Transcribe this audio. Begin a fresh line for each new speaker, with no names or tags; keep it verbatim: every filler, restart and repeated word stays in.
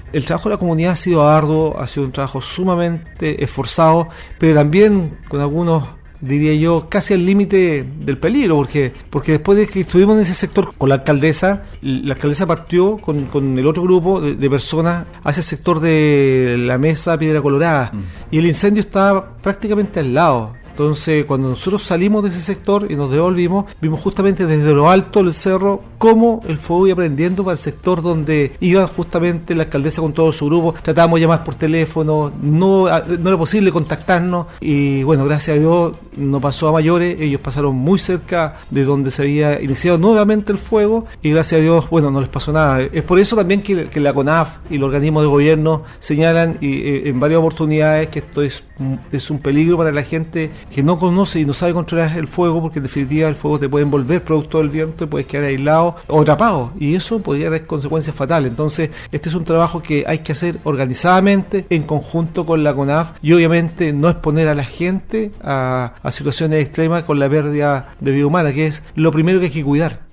El trabajo de la comunidad ha sido arduo, ha sido un trabajo sumamente esforzado, pero también con algunos, diría yo, casi al límite del peligro, porque porque después de que estuvimos en ese sector con la alcaldesa, la alcaldesa partió con, con el otro grupo de, de personas hacia el sector de la mesa Piedra Colorada, mm. y el incendio estaba prácticamente al lado. Entonces, cuando nosotros salimos de ese sector y nos devolvimos, vimos justamente desde lo alto del cerro cómo el fuego iba prendiendo para el sector donde iba justamente la alcaldesa con todo su grupo. Tratábamos de llamar por teléfono, no, no era posible contactarnos, y bueno, gracias a Dios no pasó a mayores. Ellos pasaron muy cerca de donde se había iniciado nuevamente el fuego, y gracias a Dios, bueno, no les pasó nada. Es por eso también que, que la CONAF y los organismos de gobierno señalan y, eh, en varias oportunidades que esto es, es un peligro para la gente que no conoce y no sabe controlar el fuego, porque en definitiva el fuego te puede envolver producto del viento, puedes quedar aislado o atrapado, y eso podría tener consecuencias fatales. Entonces, este es un trabajo que hay que hacer organizadamente, en conjunto con la CONAF, y obviamente no exponer a la gente a, a situaciones extremas con la pérdida de vida humana, que es lo primero que hay que cuidar.